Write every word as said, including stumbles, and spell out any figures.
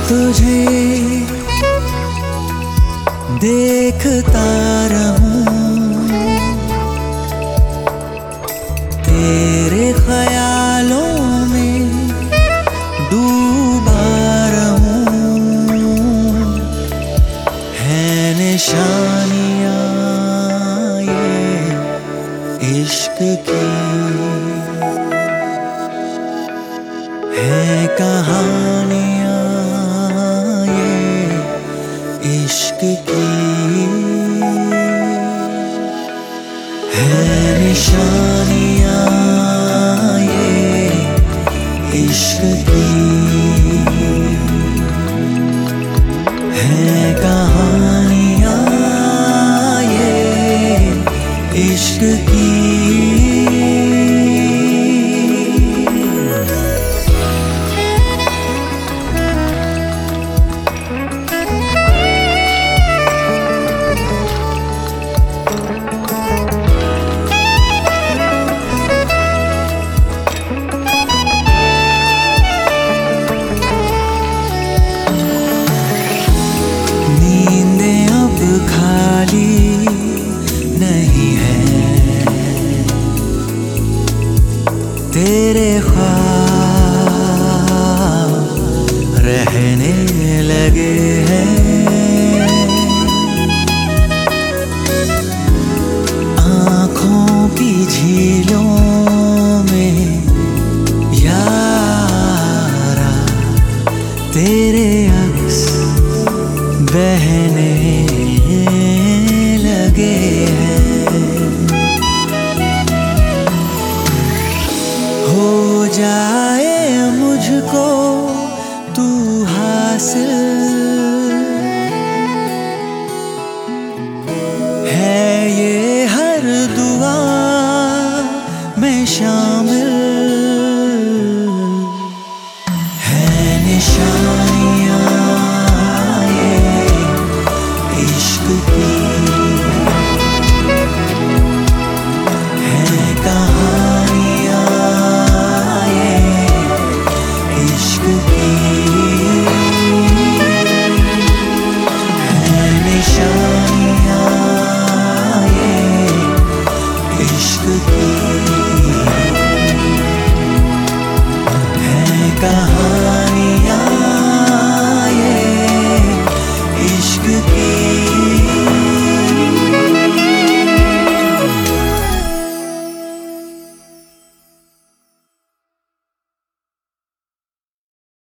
तुझे देखता रहूं, तेरे ख्यालों में डूबा रहूं। है निशानियां ये इश्क की, है कहानियां ये इश्क की, है निशानियां ये इश्क की, है कहानियां ये इश्क की। खाली नहीं है तेरे ख्वाब रहने लगे हैं, आँखों की झीलों में यारा तेरे अक्स बहने लगे हैं। हो जाए मुझको तू हासिल, है ये हर दुआ में शामिल, है निशानियां इश्क की, है कहानियां ये इश्क की, है निशानियां ये इश्क की।